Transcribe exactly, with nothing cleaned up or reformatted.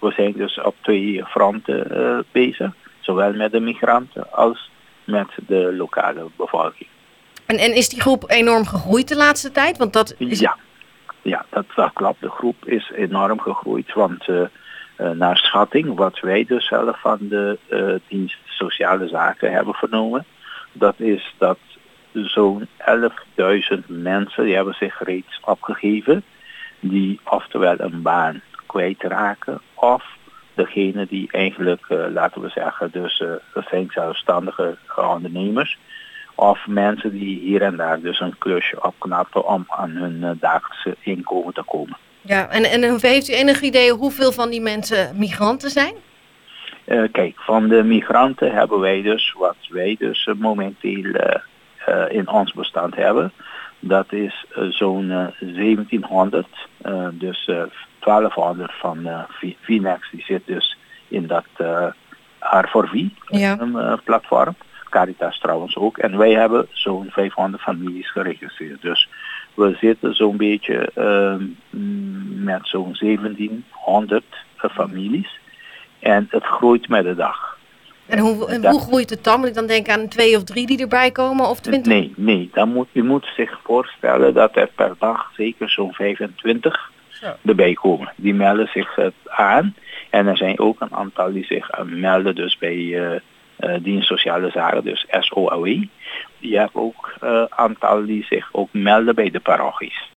we zijn dus op twee fronten uh, bezig. Zowel met de migranten als met de lokale bevolking. En, en is die groep enorm gegroeid de laatste tijd? Want dat is... Ja, ja dat, dat klopt. De groep is enorm gegroeid. Want uh, uh, naar schatting, wat wij dus zelf van de uh, dienst Sociale Zaken hebben vernomen, dat is dat zo'n elfduizend mensen, die hebben zich reeds opgegeven, die oftewel een baan kwijtraken, of degene die eigenlijk, uh, laten we zeggen, dus uh, dat zijn zelfstandige ondernemers, of mensen die hier en daar dus een klusje opknappen om aan hun uh, dagelijkse inkomen te komen. Ja, en, en heeft u enig idee hoeveel van die mensen migranten zijn? Uh, kijk, van de migranten hebben wij dus, wat wij dus uh, momenteel uh, uh, in ons bestand hebben, dat is uh, zo'n uh, zeventienhonderd, uh, dus uh, twaalfhonderd van uh, Finex, die zit dus in dat uh, R voor V ja. uh, platform. Caritas trouwens ook. En wij hebben zo'n vijfhonderd families geregistreerd. Dus we zitten zo'n beetje uh, met zo'n zeventienhonderd uh, families. En het groeit met de dag. En hoe, en hoe groeit het dan? Moet ik dan denken aan twee of drie die erbij komen? Of twintig? Nee, nee. Dan moet, u moet zich voorstellen dat er per dag zeker zo'n vijfentwintig Zo. erbij komen. Die melden zich uh, aan. En er zijn ook een aantal die zich uh, melden dus bij uh, uh, dienst Sociale Zaken, dus S O A W. Je hebt ook een uh, aantal die zich ook melden bij de parochies.